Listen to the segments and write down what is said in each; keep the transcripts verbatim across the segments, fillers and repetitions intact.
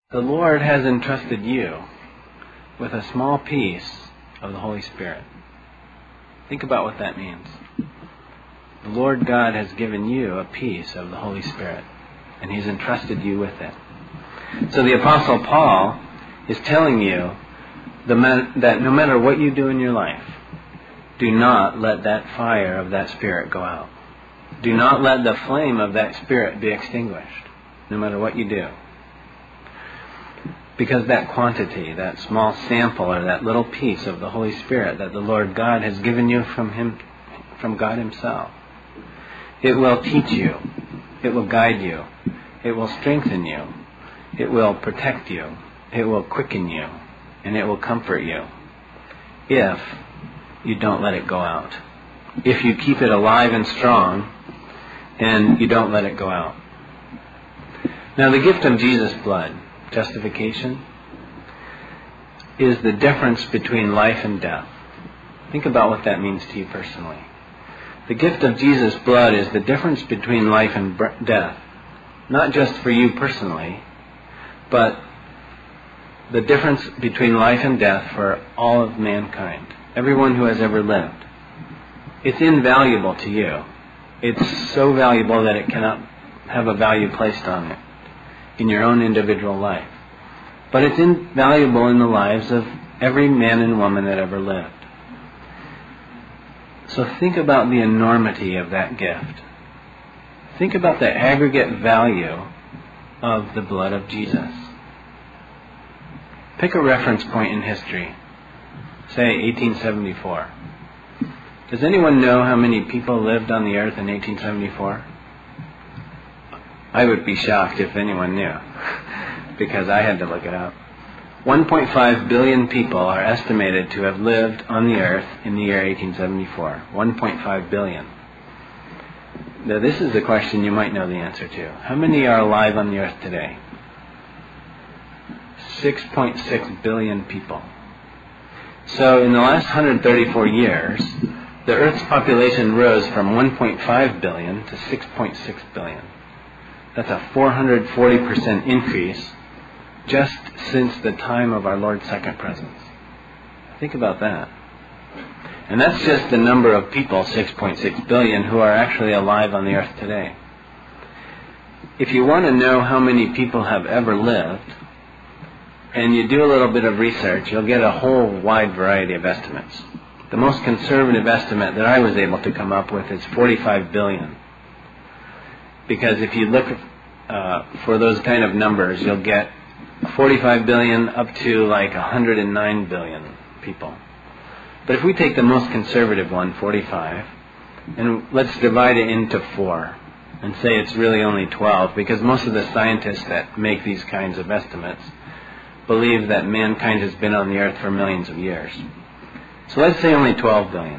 The Lord has entrusted you with a small piece of the Holy Spirit. Think about what that means. The Lord God has given you a piece of the Holy Spirit, and He's entrusted you with it. So the Apostle Paul is telling you the man, that no matter what you do in your life, do not let that fire of that Spirit go out. Do not let the flame of that Spirit be extinguished, no matter what you do. Because that quantity, that small sample, or that little piece of the Holy Spirit that the Lord God has given you from Him, from God Himself, it will teach you, it will guide you, it will strengthen you, it will protect you, it will quicken you, and it will comfort you if you don't let it go out. If you keep it alive and strong and you don't let it go out. Now, the gift of Jesus' blood, justification, is the difference between life and death. Think about what that means to you personally. The gift of Jesus' blood is the difference between life and death, not just for you personally, but the difference between life and death for all of mankind, everyone who has ever lived. It's invaluable to you. It's so valuable that it cannot have a value placed on it in your own individual life. But it's invaluable in the lives of every man and woman that ever lived. So think about the enormity of that gift. Think about the aggregate value of the blood of Jesus. Pick a reference point in history. Say eighteen seventy-four. Does anyone know how many people lived on the earth in eighteen seventy-four? I would be shocked if anyone knew, because I had to look it up. one point five billion people are estimated to have lived on the earth in the year eighteen seventy-four. one point five billion. Now, this is a question you might know the answer to. How many are alive on the earth today? six point six billion people. So in the last one hundred thirty-four years, the Earth's population rose from one point five billion to six point six billion. That's a four hundred forty percent increase just since the time of our Lord's second presence. Think about that. And that's just the number of people, six point six billion, who are actually alive on the earth today. If you want to know how many people have ever lived, and you do a little bit of research, you'll get a whole wide variety of estimates. The most conservative estimate that I was able to come up with is forty-five billion. Because if you look uh, for those kind of numbers, you'll get forty-five billion up to like one hundred nine billion people. But if we take the most conservative one, forty-five, and let's divide it into four, and say it's really only twelve, because most of the scientists that make these kinds of estimates believe that mankind has been on the earth for millions of years. So let's say only twelve billion.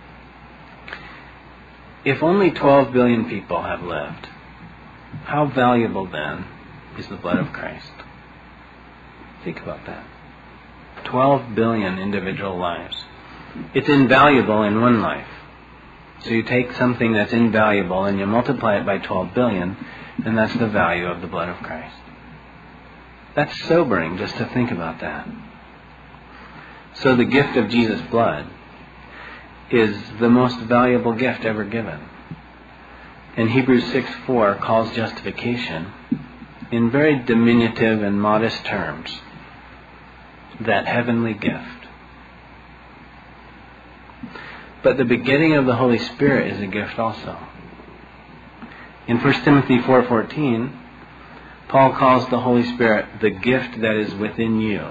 If only twelve billion people have lived, how valuable then is the blood of Christ? Think about that. twelve billion individual lives. It's invaluable in one life. So you take something that's invaluable and you multiply it by twelve billion, and that's the value of the blood of Christ. That's sobering just to think about that. So the gift of Jesus' blood is the most valuable gift ever given. And Hebrews six four calls justification, in very diminutive and modest terms, that heavenly gift. But the begetting of the Holy Spirit is a gift also. In First Timothy four fourteen, Paul calls the Holy Spirit the gift that is within you.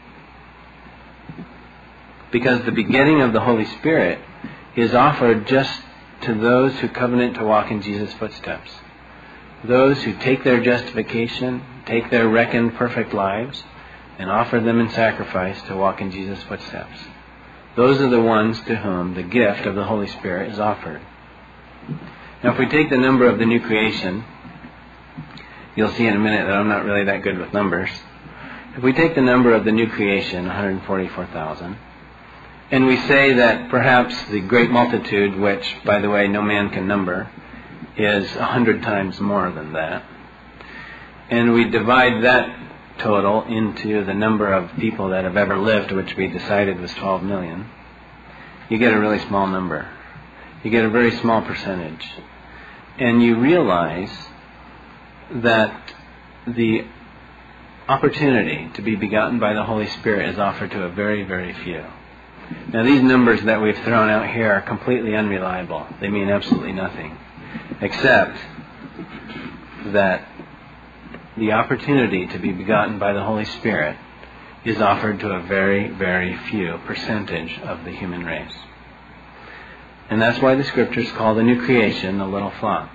Because the begetting of the Holy Spirit is offered just to those who covenant to walk in Jesus' footsteps. Those who take their justification, take their reckoned perfect lives, and offer them in sacrifice to walk in Jesus' footsteps. Those are the ones to whom the gift of the Holy Spirit is offered. Now, if we take the number of the new creation, you'll see in a minute that I'm not really that good with numbers. If we take the number of the new creation, one hundred forty-four thousand, and we say that perhaps the great multitude, which, by the way, no man can number, is a hundred times more than that, and we divide that total into the number of people that have ever lived, which we decided was twelve million, you get a really small number. You get a very small percentage. And you realize that the opportunity to be begotten by the Holy Spirit is offered to a very, very few. Now, these numbers that we've thrown out here are completely unreliable. They mean absolutely nothing, except that the opportunity to be begotten by the Holy Spirit is offered to a very, very few percentage of the human race. And that's why the Scriptures call the new creation the little flock.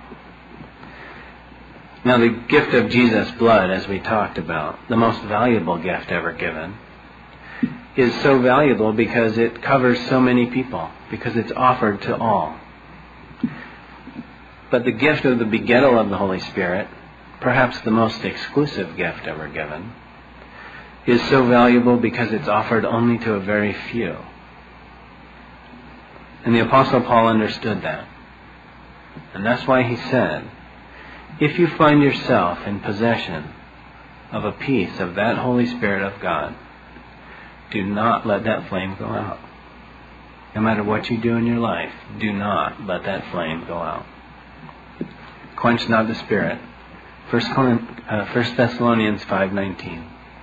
Now, the gift of Jesus' blood, as we talked about, the most valuable gift ever given, is so valuable because it covers so many people, because it's offered to all. But the gift of the begettal of the Holy Spirit, perhaps the most exclusive gift ever given, is so valuable because it's offered only to a very few. And the Apostle Paul understood that. And that's why he said, if you find yourself in possession of a piece of that Holy Spirit of God, do not let that flame go out. No matter what you do in your life, do not let that flame go out. Quench not the Spirit. First Thessalonians five nineteen.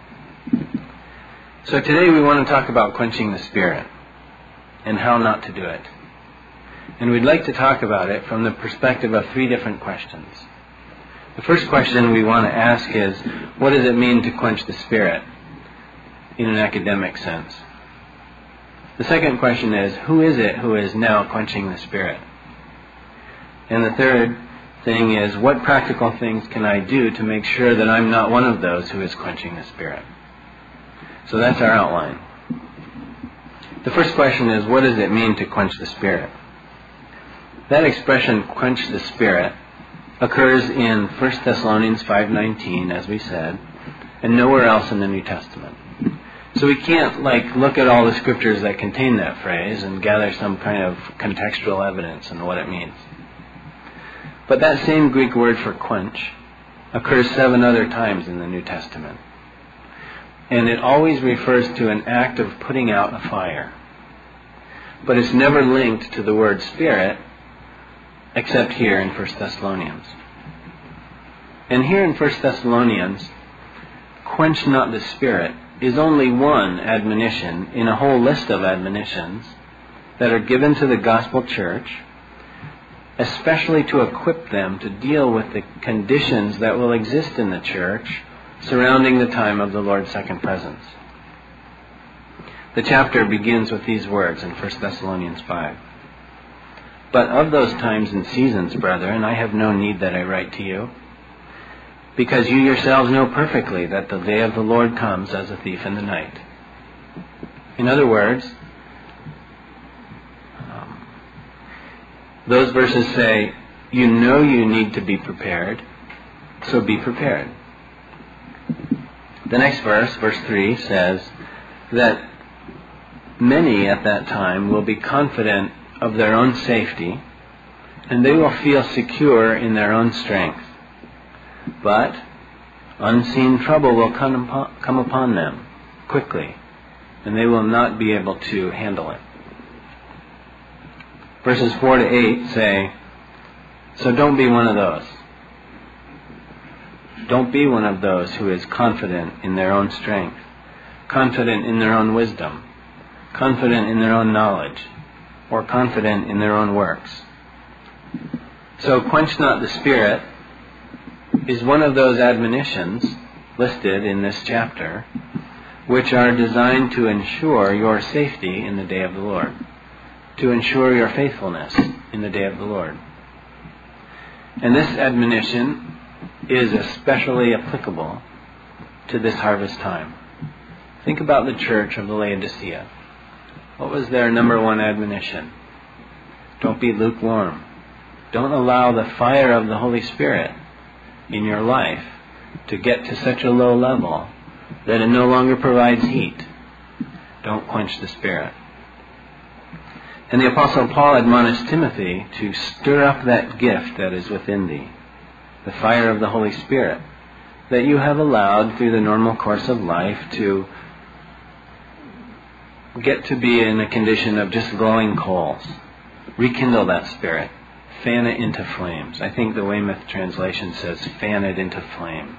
So today we want to talk about quenching the Spirit and how not to do it. And we'd like to talk about it from the perspective of three different questions. The first question we want to ask is, what does it mean to quench the Spirit in an academic sense? The second question is, who is it who is now quenching the Spirit? And the third thing is, what practical things can I do to make sure that I'm not one of those who is quenching the Spirit? So that's our outline. The first question is, what does it mean to quench the Spirit? That expression, quench the Spirit, occurs in First Thessalonians five nineteen, as we said, and nowhere else in the New Testament. So we can't, like, look at all the scriptures that contain that phrase and gather some kind of contextual evidence on what it means. But that same Greek word for quench occurs seven other times in the New Testament. And it always refers to an act of putting out a fire. But it's never linked to the word Spirit, except here in First Thessalonians. And here in First Thessalonians, quench not the Spirit is only one admonition in a whole list of admonitions that are given to the gospel church, especially to equip them to deal with the conditions that will exist in the church surrounding the time of the Lord's second presence. The chapter begins with these words in First Thessalonians five. But of those times and seasons, brethren, I have no need that I write to you, because you yourselves know perfectly that the day of the Lord comes as a thief in the night. In other words, um, those verses say, you know you need to be prepared, so be prepared. The next verse, verse three, says that many at that time will be confident of their own safety, and they will feel secure in their own strength. But unseen trouble will come upon, come upon them quickly, and they will not be able to handle it. Verses four to eight say, so don't be one of those. Don't be one of those who is confident in their own strength, confident in their own wisdom, confident in their own knowledge, or confident in their own works. So quench not the Spirit is one of those admonitions listed in this chapter which are designed to ensure your safety in the day of the Lord, to ensure your faithfulness in the day of the Lord. And this admonition is especially applicable to this harvest time. Think about the church of the Laodicea. What was their number one admonition? Don't be lukewarm. Don't allow the fire of the Holy Spirit in your life to get to such a low level that it no longer provides heat. Don't quench the Spirit. And the Apostle Paul admonished Timothy to stir up that gift that is within thee, the fire of the Holy Spirit, that you have allowed through the normal course of life to get to be in a condition of just glowing coals. Rekindle that spirit. Fan it into flames. I think the Weymouth translation says, fan it into flame.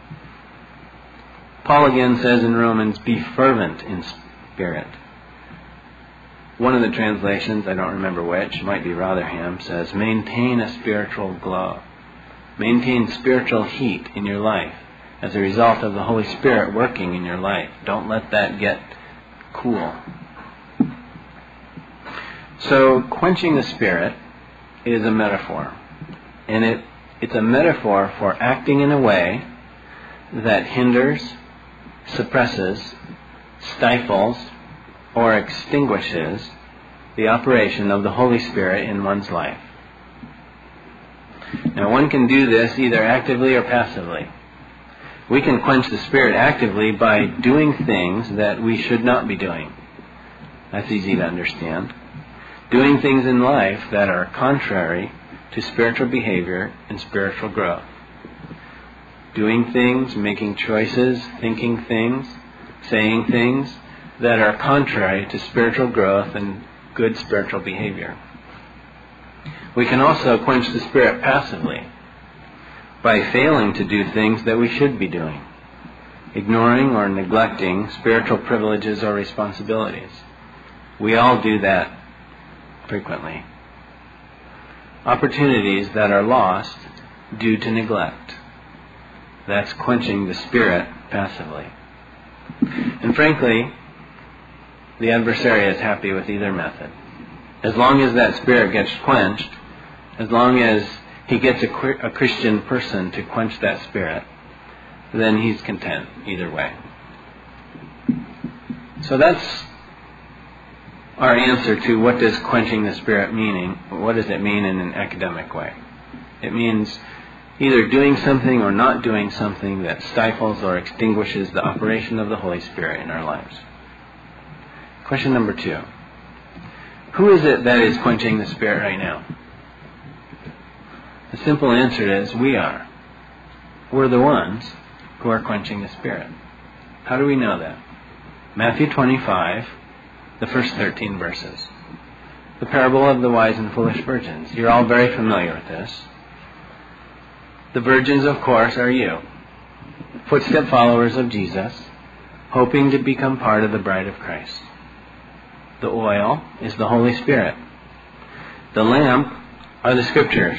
Paul again says in Romans, be fervent in spirit. One of the translations, I don't remember which, might be Rotherham, says, maintain a spiritual glow. Maintain spiritual heat in your life as a result of the Holy Spirit working in your life. Don't let that get cool. So, quenching the Spirit is a metaphor. And it, it's a metaphor for acting in a way that hinders, suppresses, stifles, or extinguishes the operation of the Holy Spirit in one's life. Now, one can do this either actively or passively. We can quench the Spirit actively by doing things that we should not be doing. That's easy to understand. Doing things in life that are contrary to spiritual behavior and spiritual growth. Doing things, making choices, thinking things, saying things that are contrary to spiritual growth and good spiritual behavior. We can also quench the Spirit passively by failing to do things that we should be doing, ignoring or neglecting spiritual privileges or responsibilities. We all do that frequently. Opportunities that are lost due to neglect. That's quenching the Spirit passively. And frankly, the adversary is happy with either method. As long as that Spirit gets quenched, as long as he gets a, a Christian person to quench that Spirit, then he's content either way. So that's our answer to what does quenching the Spirit meaning? What does it mean in an academic way? It means either doing something or not doing something that stifles or extinguishes the operation of the Holy Spirit in our lives. Question number two. Who is it that is quenching the Spirit right now? The simple answer is we are. We're the ones who are quenching the Spirit. How do we know that? Matthew twenty-five, the first thirteen verses. The parable of the wise and foolish virgins. You're all very familiar with this. The virgins, of course, are you. Footstep followers of Jesus, hoping to become part of the bride of Christ. The oil is the Holy Spirit. The lamp are the Scriptures.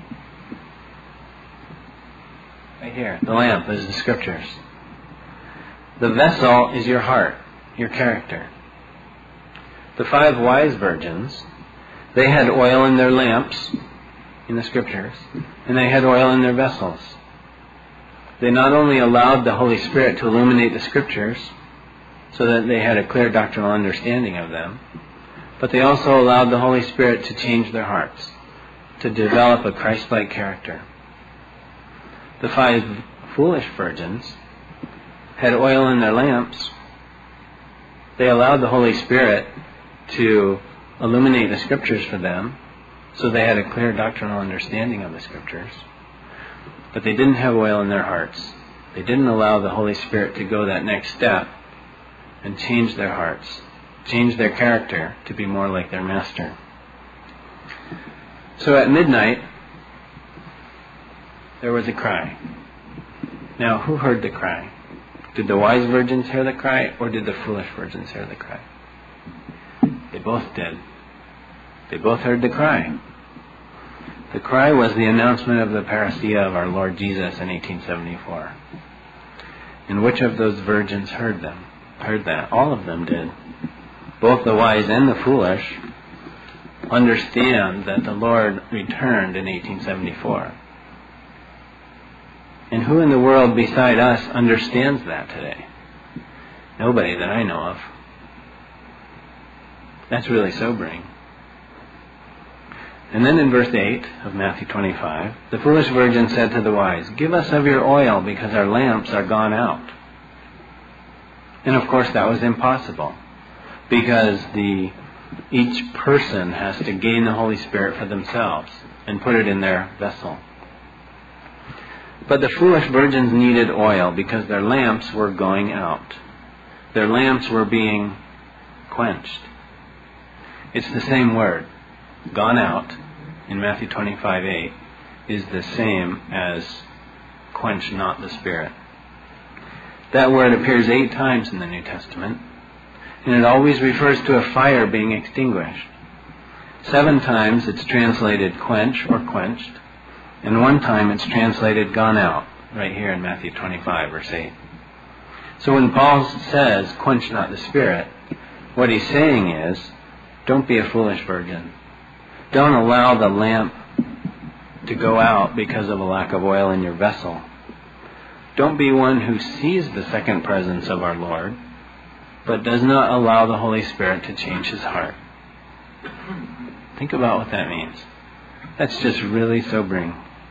Right here. The lamp is the Scriptures. The vessel is your heart, your character. The five wise virgins, they had oil in their lamps, in the Scriptures, and they had oil in their vessels. They not only allowed the Holy Spirit to illuminate the Scriptures so that they had a clear doctrinal understanding of them, but they also allowed the Holy Spirit to change their hearts, to develop a Christ-like character. The five foolish virgins had oil in their lamps. They allowed the Holy Spirit to illuminate the Scriptures for them, so they had a clear doctrinal understanding of the Scriptures. But they didn't have oil in their hearts. They didn't allow the Holy Spirit to go that next step and change their hearts, change their character to be more like their Master. So at midnight, there was a cry. Now, who heard the cry? Did the wise virgins hear the cry, or did the foolish virgins hear the cry? They both did. They both heard the cry. The cry was the announcement of the parousia of our Lord Jesus in eighteen seventy-four. And which of those virgins heard them? Heard that? All of them did. Both the wise and the foolish understand that the Lord returned in eighteen seventy-four. And who in the world beside us understands that today? Nobody that I know of. That's really sobering. And then in verse eight of Matthew twenty-five, the foolish virgin said to the wise, "Give us of your oil, because our lamps are gone out." And of course that was impossible, because the each person has to gain the Holy Spirit for themselves and put it in their vessel. But the foolish virgins needed oil because their lamps were going out. Their lamps were being quenched. It's the same word. Gone out in Matthew twenty-five eight is the same as quench not the Spirit. That word appears eight times in the New Testament, and it always refers to a fire being extinguished. Seven times it's translated quench or quenched, and one time it's translated gone out, right here in Matthew twenty-five, verse eight. So when Paul says, quench not the Spirit, what he's saying is, don't be a foolish virgin. Don't allow the lamp to go out because of a lack of oil in your vessel. Don't be one who sees the second presence of our Lord, but does not allow the Holy Spirit to change his heart. Think about what that means. That's just really sobering.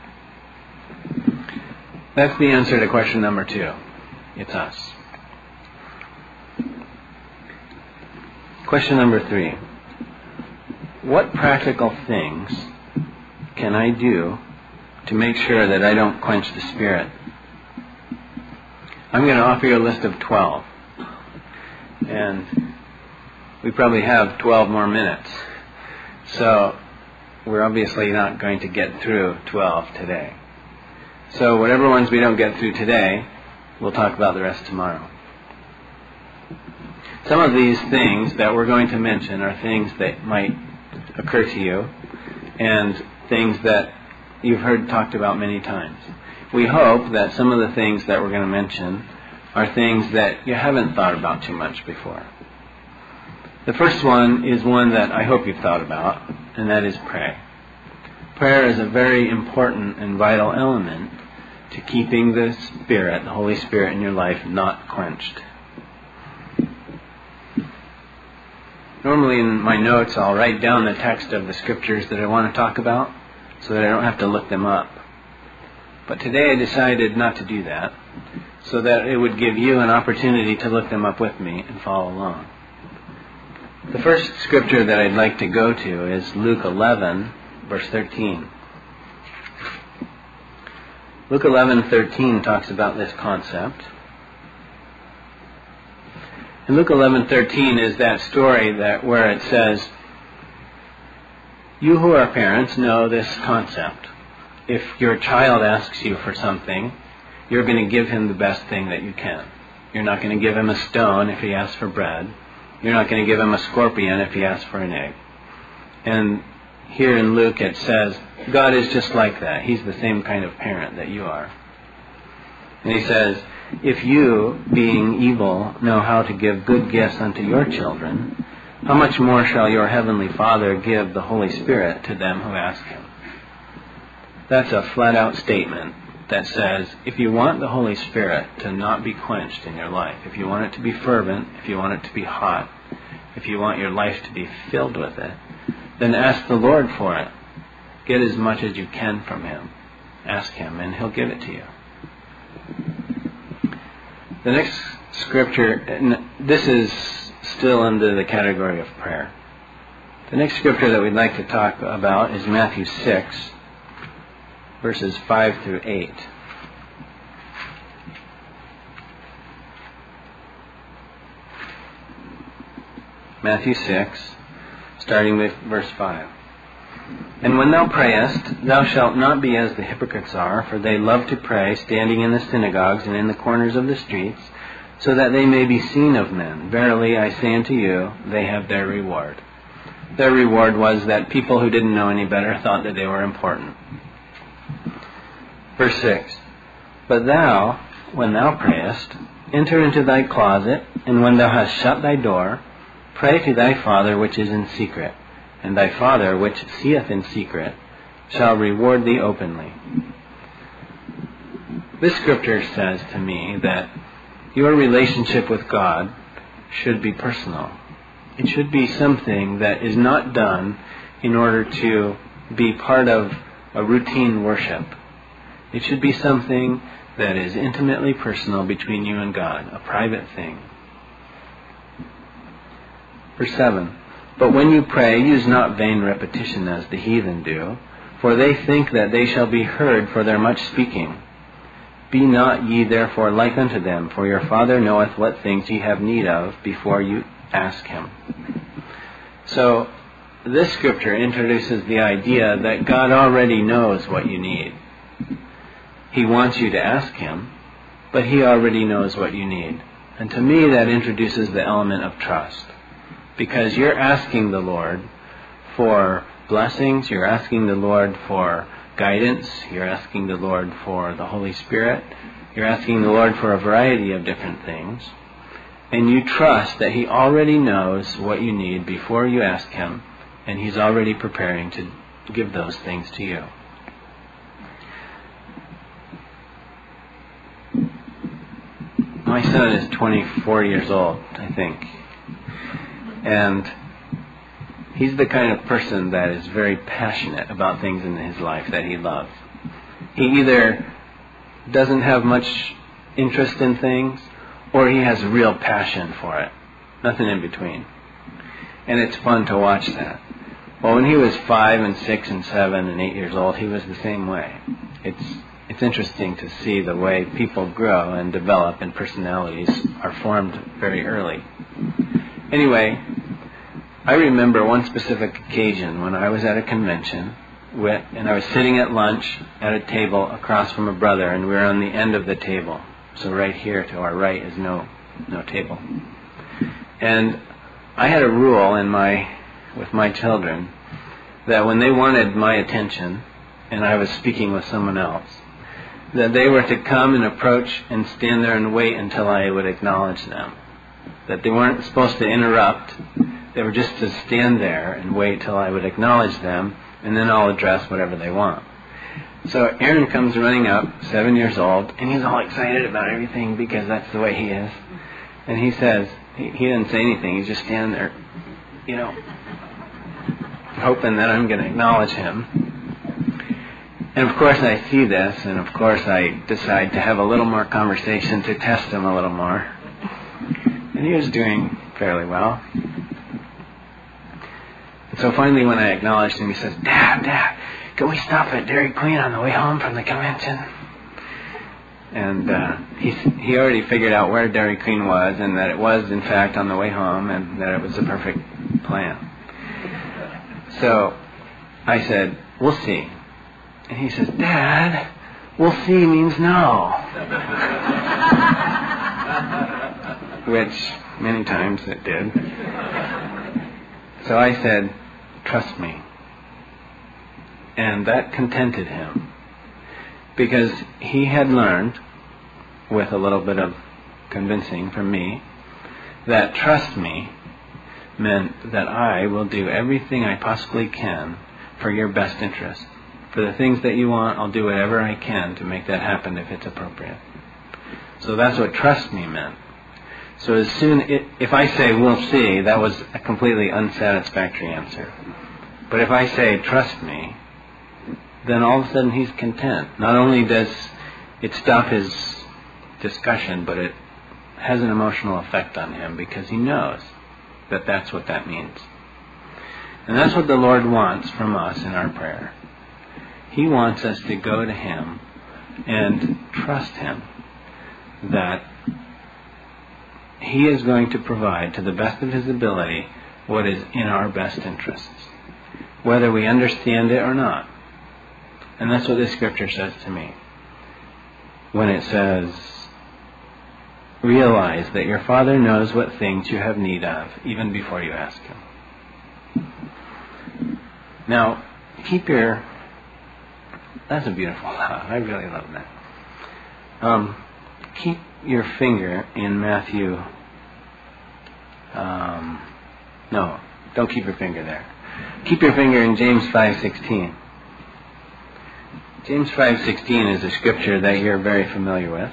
That's the answer to question number two. It's us. Question number three. What practical things can I do to make sure that I don't quench the Spirit? I'm going to offer you a list of twelve. And we probably have twelve more minutes. So we're obviously not going to get through twelve today. So whatever ones we don't get through today, we'll talk about the rest tomorrow. Some of these things that we're going to mention are things that might occur to you and things that you've heard talked about many times. We hope that some of the things that we're going to mention are things that you haven't thought about too much before. The first one is one that I hope you've thought about, and that is pray. Prayer is a very important and vital element to keeping the Spirit, the Holy Spirit in your life, not quenched. Normally in my notes I'll write down the text of the scriptures that I want to talk about so that I don't have to look them up. But today I decided not to do that so that it would give you an opportunity to look them up with me and follow along. The first scripture that I'd like to go to is Luke eleven, verse thirteen. Luke eleven thirteen talks about this concept. And Luke eleven thirteen is that story that where it says, you who are parents know this concept. If your child asks you for something, you're going to give him the best thing that you can. You're not going to give him a stone if he asks for bread. You're not going to give him a scorpion if he asks for an egg. And here in Luke it says, God is just like that. He's the same kind of parent that you are. And he says, if you, being evil, know how to give good gifts unto your children, how much more shall your heavenly Father give the Holy Spirit to them who ask him? That's a flat-out statement that says, if you want the Holy Spirit to not be quenched in your life, if you want it to be fervent, if you want it to be hot, if you want your life to be filled with it, then ask the Lord for it. Get as much as you can from him. Ask him, and he'll give it to you. The next scripture, and this is still under the category of prayer. The next scripture that we'd like to talk about is Matthew six, verses five through eight. Matthew six, starting with verse five. And when thou prayest, thou shalt not be as the hypocrites are, for they love to pray, standing in the synagogues and in the corners of the streets, so that they may be seen of men. Verily, I say unto you, they have their reward. Their reward was that people who didn't know any better thought that they were important. Verse six. But thou, when thou prayest, enter into thy closet, and when thou hast shut thy door, pray to thy Father which is in secret. And thy Father, which seeth in secret, shall reward thee openly. This scripture says to me that your relationship with God should be personal. It should be something that is not done in order to be part of a routine worship. It should be something that is intimately personal between you and God, a private thing. Verse seven. But when you pray, use not vain repetition as the heathen do, for they think that they shall be heard for their much speaking. Be not ye therefore like unto them, for your Father knoweth what things ye have need of before you ask him. So, this scripture introduces the idea that God already knows what you need. He wants you to ask him, but he already knows what you need. And to me, that introduces the element of trust. Because you're asking the Lord for blessings, you're asking the Lord for guidance, you're asking the Lord for the Holy Spirit, you're asking the Lord for a variety of different things, and you trust that he already knows what you need before you ask him, and he's already preparing to give those things to you. My son is twenty-four years old, I think, and he's the kind of person that is very passionate about things in his life that he loves. He either doesn't have much interest in things, or he has real passion for it. Nothing in between. And it's fun to watch that. Well, when he was five and six and seven and eight years old, he was the same way. It's it's interesting to see the way people grow and develop, and personalities are formed very early. Anyway, I remember one specific occasion when I was at a convention, with, and I was sitting at lunch at a table across from a brother, and we were on the end of the table. So right here to our right is no no table. And I had a rule in my with my children that when they wanted my attention, and I was speaking with someone else, that they were to come and approach and stand there and wait until I would acknowledge them. That they weren't supposed to interrupt. They were just to stand there and wait till I would acknowledge them, and then I'll address whatever they want. So Aaron comes running up, seven years old, and he's all excited about everything because that's the way he is. And he says, he, he didn't say anything, he's just standing there, you know, hoping that I'm going to acknowledge him. And of course I see this, and of course I decide to have a little more conversation to test him a little more. And he was doing fairly well. And so finally when I acknowledged him, he says, Dad, Dad, can we stop at Dairy Queen on the way home from the convention? And uh, he, he already figured out where Dairy Queen was, and that it was in fact on the way home, and that it was the perfect plan. So I said, we'll see. And he says, Dad, we'll see means no. Which many times it did. So I said, trust me. And that contented him, because he had learned, with a little bit of convincing from me, that trust me meant that I will do everything I possibly can for your best interest. For the things that you want, I'll do whatever I can to make that happen if it's appropriate. So that's what trust me meant. So as soon, it, if I say we'll see, that was a completely unsatisfactory answer. But if I say trust me, then all of a sudden he's content. Not only does it stop his discussion, but it has an emotional effect on him, because he knows that that's what that means. And that's what the Lord wants from us in our prayer. He wants us to go to him and trust him that he is going to provide to the best of his ability what is in our best interests, whether we understand it or not. And that's what this scripture says to me. When it says, realize that your Father knows what things you have need of, even before you ask him. Now, keep your... That's a beautiful thought. I really love that. Um, keep your finger in Matthew... Um, no, don't keep your finger there. Keep your finger in James five sixteen. James five sixteen is a scripture that you're very familiar with.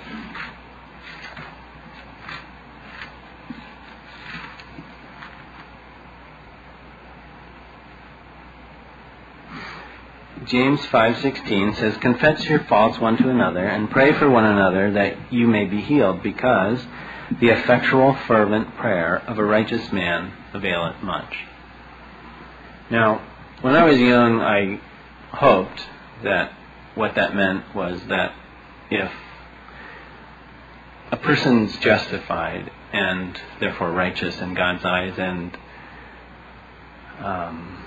James five sixteen says, confess your faults one to another, and pray for one another that you may be healed, because the effectual fervent prayer of a righteous man availeth much. Now, when I was young, I hoped that what that meant was that if a person's justified and therefore righteous in God's eyes and um,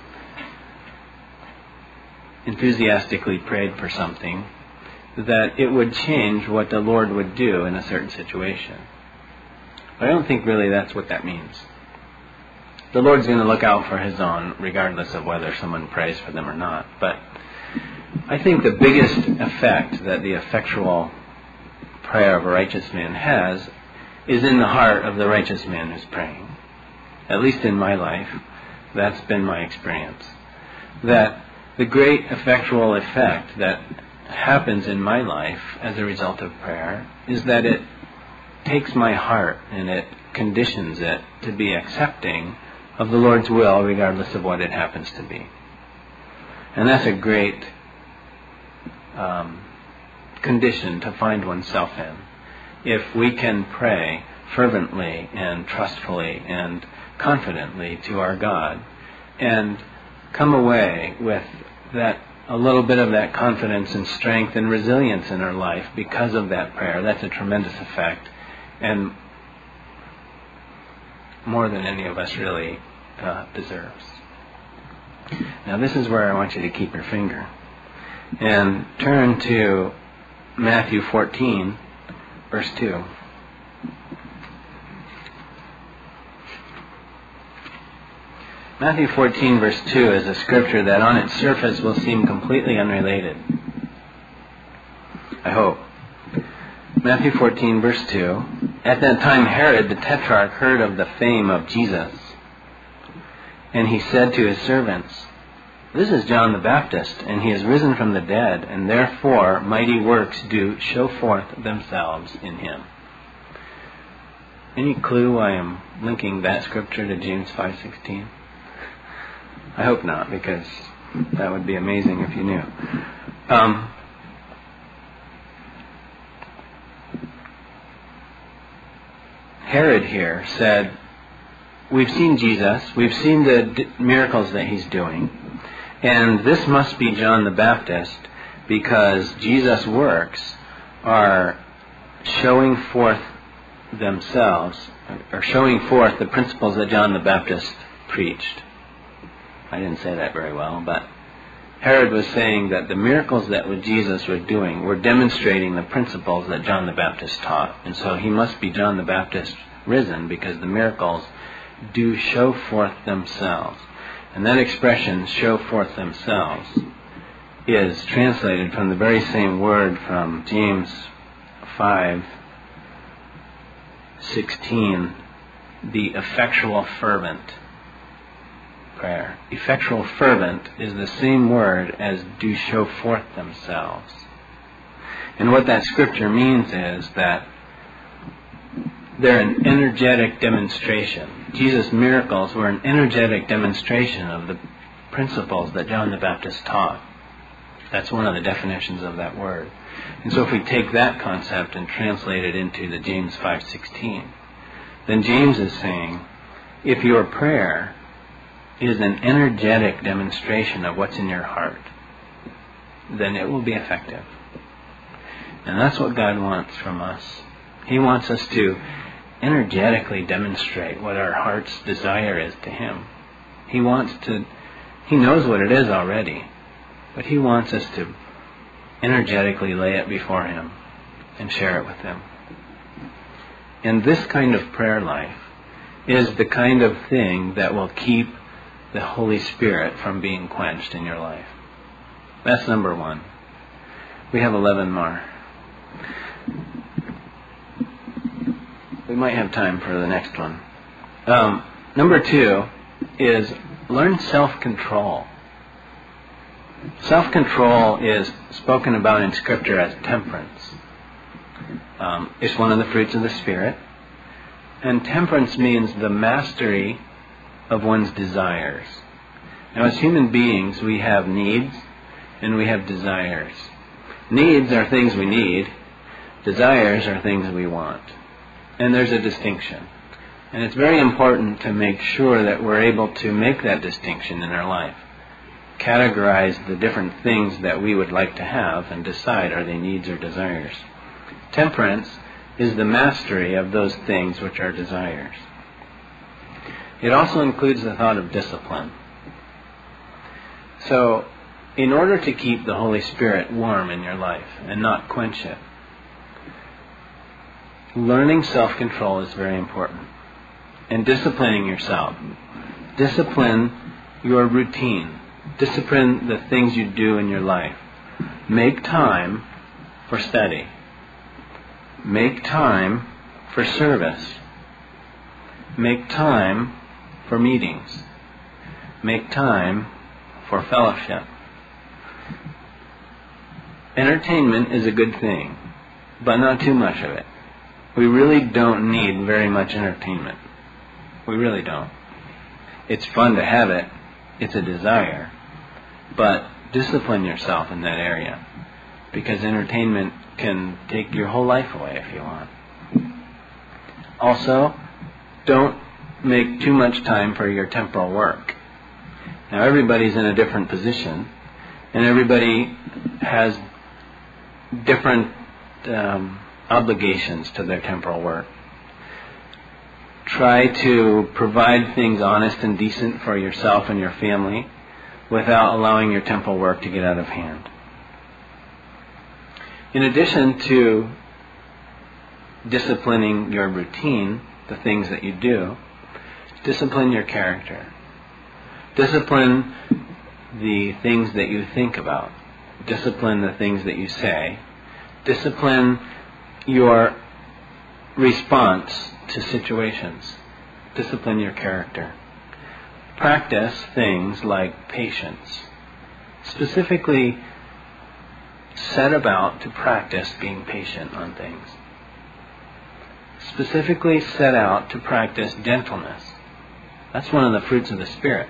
enthusiastically prayed for something, that it would change what the Lord would do in a certain situation. But I don't think really that's what that means. The Lord's going to look out for His own, regardless of whether someone prays for them or not. But I think the biggest effect that the effectual prayer of a righteous man has is in the heart of the righteous man who's praying. At least in my life, that's been my experience. That the great effectual effect that happens in my life as a result of prayer is that it takes my heart and it conditions it to be accepting of the Lord's will regardless of what it happens to be. And that's a great um, condition to find oneself in. If we can pray fervently and trustfully and confidently to our God and come away with that a little bit of that confidence and strength and resilience in our life because of that prayer, that's a tremendous effect, and more than any of us really uh, deserves. Now this is where I want you to keep your finger and turn to Matthew fourteen, verse two. Matthew fourteen, verse two is a scripture that on its surface will seem completely unrelated. I hope. Matthew fourteen, verse two. At that time Herod the Tetrarch heard of the fame of Jesus, and he said to his servants, "This is John the Baptist, and he is risen from the dead, and therefore mighty works do show forth themselves in him." Any clue why I'm linking that scripture to James five sixteen? I hope not, because that would be amazing if you knew. Um, Herod here said, we've seen Jesus, we've seen the d- miracles that he's doing, and this must be John the Baptist because Jesus' works are showing forth themselves, or showing forth the principles that John the Baptist preached. I didn't say that very well, but Herod was saying that the miracles that Jesus was doing were demonstrating the principles that John the Baptist taught. And so he must be John the Baptist risen because the miracles do show forth themselves. And that expression, show forth themselves, is translated from the very same word from James five sixteen, the effectual fervent prayer. Effectual fervent is the same word as do show forth themselves. And what that scripture means is that they're an energetic demonstration. Jesus' miracles were an energetic demonstration of the principles that John the Baptist taught. That's one of the definitions of that word. And so if we take that concept and translate it into the James five sixteen, then James is saying, if your prayer is an energetic demonstration of what's in your heart, then it will be effective. And that's what God wants from us. He wants us to energetically demonstrate what our heart's desire is to Him. He wants to, He knows what it is already, but He wants us to energetically lay it before Him and share it with Him. And this kind of prayer life is the kind of thing that will keep the Holy Spirit from being quenched in your life. That's number one. We have eleven more. We might have time for the next one. Um, number two is learn self-control. Self-control is spoken about in Scripture as temperance. Um, it's one of the fruits of the Spirit. And temperance means the mastery of one's desires. Now, as human beings, we have needs and we have desires. Needs are things we need. Desires are things we want. And there's a distinction. And it's very important to make sure that we're able to make that distinction in our life. Categorize the different things that we would like to have and decide, are they needs or desires. Temperance is the mastery of those things which are desires. It also includes the thought of discipline. So, in order to keep the Holy Spirit warm in your life and not quench it, learning self-control is very important. And disciplining yourself. Discipline your routine. Discipline the things you do in your life. Make time for study. Make time for service. Make time for meetings. Make time for fellowship. Entertainment is a good thing, but not too much of it. We really don't need very much entertainment. We really don't. It's fun to have it. It's a desire. But discipline yourself in that area, because entertainment can take your whole life away if you want. Also, don't make too much time for your temporal work. Now, everybody's in a different position, and everybody has different um, obligations to their temporal work. Try to provide things honest and decent for yourself and your family without allowing your temporal work to get out of hand. In addition to disciplining your routine, the things that you do, discipline your character. Discipline the things that you think about. Discipline the things that you say. Discipline your response to situations. Discipline your character. Practice things like patience. Specifically, set about to practice being patient on things. Specifically, set out to practice gentleness. That's one of the fruits of the Spirit.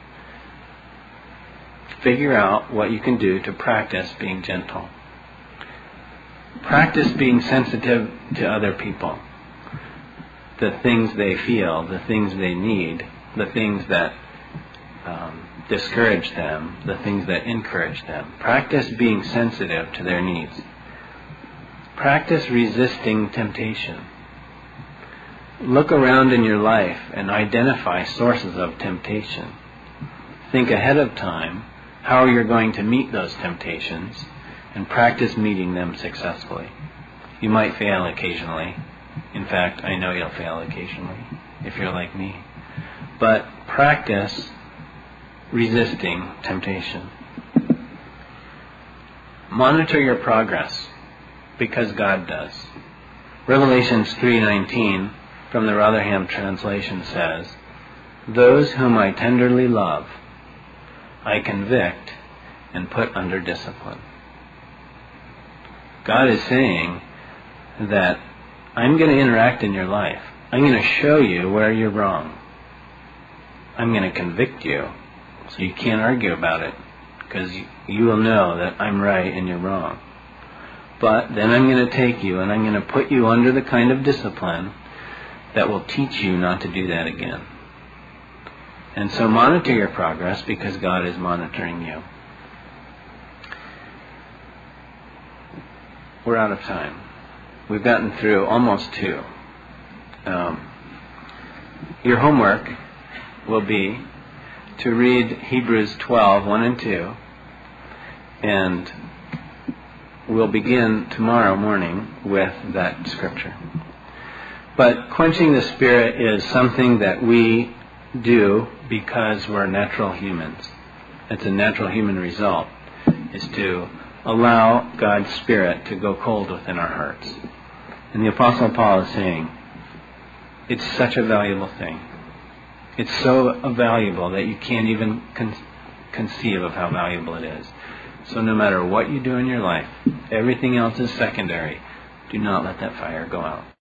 Figure out what you can do to practice being gentle. Practice being sensitive to other people. The things they feel, the things they need, the things that um, discourage them, the things that encourage them. Practice being sensitive to their needs. Practice resisting temptation. Look around in your life and identify sources of temptation. Think ahead of time how you're going to meet those temptations and practice meeting them successfully. You might fail occasionally. In fact, I know you'll fail occasionally if you're like me. But practice resisting temptation. Monitor your progress, because God does. Revelations three nineteen from the Rotherham translation says, "Those whom I tenderly love, I convict and put under discipline." God is saying that I'm going to interact in your life. I'm going to show you where you're wrong. I'm going to convict you so you can't argue about it, because you will know that I'm right and you're wrong. But then I'm going to take you and I'm going to put you under the kind of discipline that will teach you not to do that again. And so monitor your progress, because God is monitoring you. We're out of time. We've gotten through almost two. Um, your homework will be to read Hebrews twelve, one and two, and we'll begin tomorrow morning with that scripture. But quenching the Spirit is something that we do because we're natural humans. It's a natural human result, is to allow God's Spirit to go cold within our hearts. And the Apostle Paul is saying, it's such a valuable thing. It's so valuable that you can't even con- conceive of how valuable it is. So no matter what you do in your life, everything else is secondary. Do not let that fire go out.